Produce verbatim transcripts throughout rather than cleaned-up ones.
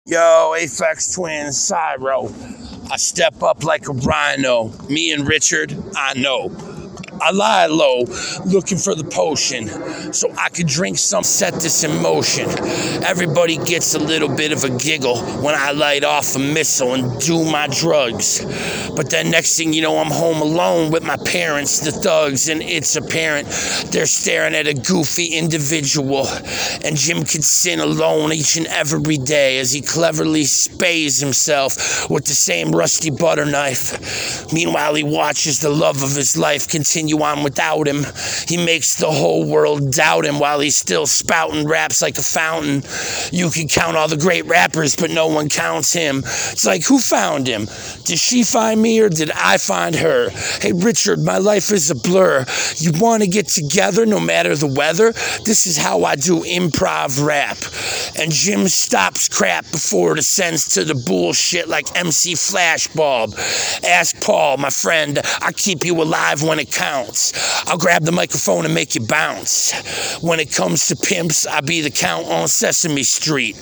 Yo, Aphex Twins, Cyro. I step up like a rhino. Me and Richard, I know. I lie low, looking for the potion, so I could drink some, set this in motion. Everybody gets a little bit of a giggle when I light off a missile and do my drugs. But then next thing you know, I'm home alone with my parents, the thugs, and it's apparent they're staring at a goofy individual. And Jim could sin alone each and every day as he cleverly spays himself with the same rusty butter knife. Meanwhile, he watches the love of his life continue on without him. He makes the whole world doubt him while he's still spouting raps like a fountain. You can count all the great rappers, but no one counts him. It's like, who found him? Did she find me or did I find her? Hey, Richard, my life is a blur. You want to get together no matter the weather? This is how I do improv rap. And Jim stops crap before it ascends to the bullshit like M C Flashbulb. Ask Paul, my friend, I keep you alive when it counts. I'll grab the microphone and make you bounce. When it comes to pimps, I be the count on Sesame Street.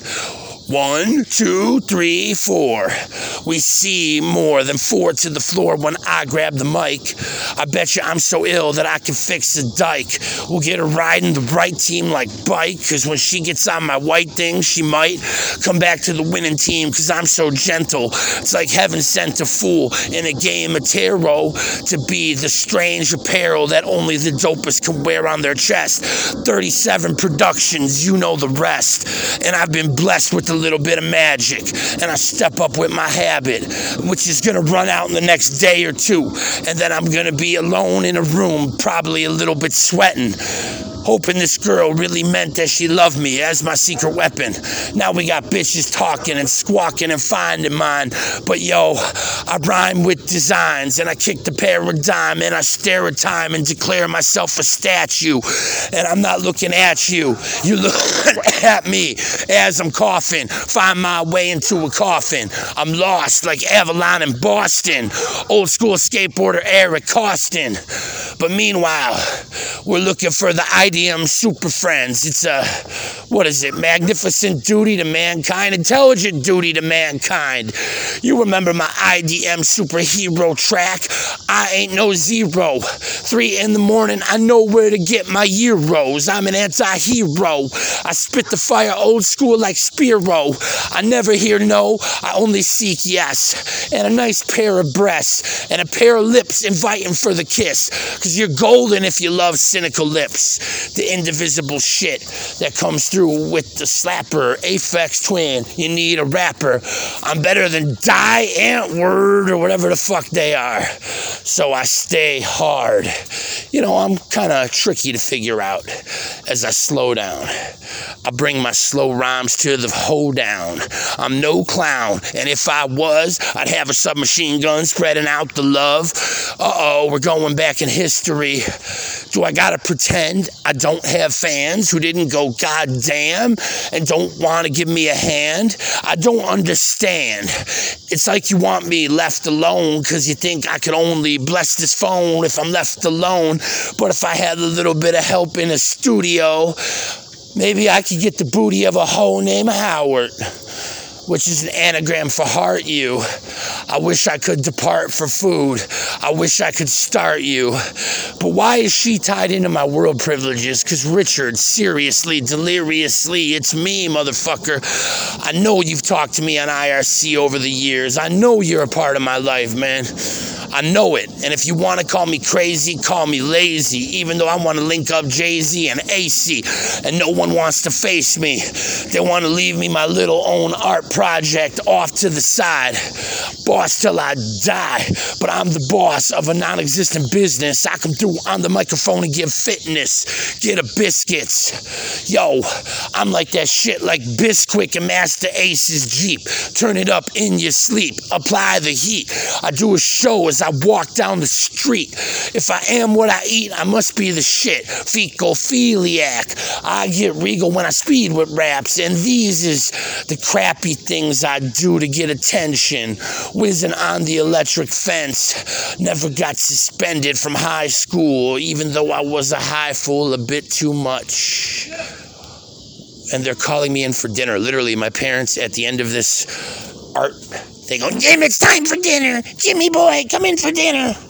One, two, three, four. We see more than four to the floor when I grab the mic. I bet you I'm so ill that I can fix the dike. We'll get her riding the right team like bike, cause when she gets on my white thing, she might come back to the winning team, cause I'm so gentle. It's like heaven sent a fool in a game of tarot to be the strange apparel that only the dopest can wear on their chest. thirty-seven productions, you know the rest. And I've been blessed with the little bit of magic, and I step up with my habit, which is gonna run out in the next day or two, and then I'm gonna be alone in a room, probably a little bit sweating, hoping this girl really meant that she loved me as my secret weapon. Now we got bitches talking and squawking and finding mine, but yo, I rhyme with designs, and I kick the paradigm, and I stare at time and declare myself a statue, and I'm not looking at you, you look at me as I'm coughing, find my way into a coffin. I'm lost like Avalon in Boston, old school skateboarder Eric Costin. But meanwhile, we're looking for the I D M Super Friends. It's a, what is it, magnificent duty to mankind, intelligent duty to mankind. You remember my I D M superhero track? I ain't no zero. Three in the morning, I know where to get my euros. I'm an anti-hero. I spit the fire old school like Spiro. I never hear no, I only seek yes. And a nice pair of breasts, and a pair of lips inviting for the kiss. Cause you're golden if you love cynical lips. The indivisible shit that comes through with the slapper. Aphex Twin, you need a rapper. I'm better than Die Antwoord or whatever the fuck they are. So I stay hard. You know, I'm kind of tricky to figure out as I slow down. I bring my slow rhymes to the hoedown. I'm no clown, and if I was, I'd have a submachine gun spreading out the love. Uh-oh, we're going back in history. Do I gotta pretend I don't have fans who didn't go goddamn and don't want to give me a hand? I don't understand. It's like you want me left alone because you think I could only bless this phone if I'm left alone. But if I had a little bit of help in a studio, maybe I could get the booty of a hoe named Howard, which is an anagram for heart you. I wish I could depart for food. I wish I could start you. But why is she tied into my world privileges? Because Richard, seriously, deliriously, it's me, motherfucker. I know you've talked to me on I R C over the years. I know you're a part of my life, man. I know it. And if you want to call me crazy, call me lazy, even though I want to link up Jay-Z and A C, and no one wants to face me. They want to leave me my little own art project off to the side. Boss till I die, but I'm the boss of a non-existent business. I come through on the microphone and give fitness, get a biscuits. Yo, I'm like that shit like Bisquick and Master Ace's Jeep. Turn it up in your sleep, apply the heat. I do a show as I walk down the street. If I am what I eat, I must be the shit. Fecophiliac. I get regal when I speed with raps, and these is the crappy things I do to get attention. Whizzing on the electric fence. Never got suspended from high school, even though I was a high fool a bit too much. and they're calling me in for dinner. Literally, my parents at the end of this art, they go, Jim, it's time for dinner. Jimmy boy, come in for dinner.